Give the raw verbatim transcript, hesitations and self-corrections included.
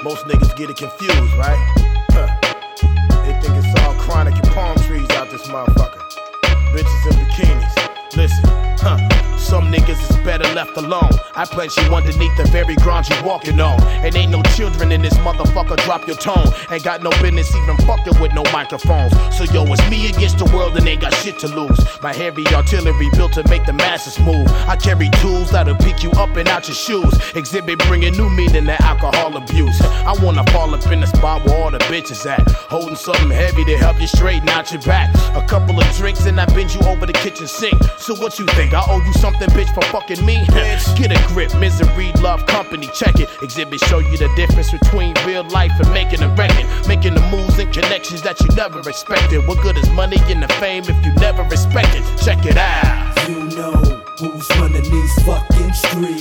Most niggas get it confused, right? Huh. They think it's all chronic and palm trees out this motherfucker. Bitches in bikinis. Listen, huh. Some niggas is better left alone. I pledge you underneath the very ground you walking on. And ain't no children in this motherfucker, drop your tone. Ain't got no business even fucking with no microphones. So yo, it's me against the world and ain't got shit to lose. My heavy artillery built to make the masses move. I carry tools that'll pick you up and out your shoes. Exhibit bringing new meaning to alcohol abuse. I wanna fall up in the spot where all the bitches at, holding something heavy to help you straighten out your back. A couple of drinks and I bend you over the kitchen sink. So what you think, I owe you something, bitch, for fucking me? Bitch, get a grip, misery, love, company, check it. Exhibit show you the difference between real life and making a record. Making the moves and connections that you never expected. What good is money and the fame if you never respect it? Check it out. You know who's running these fucking streets.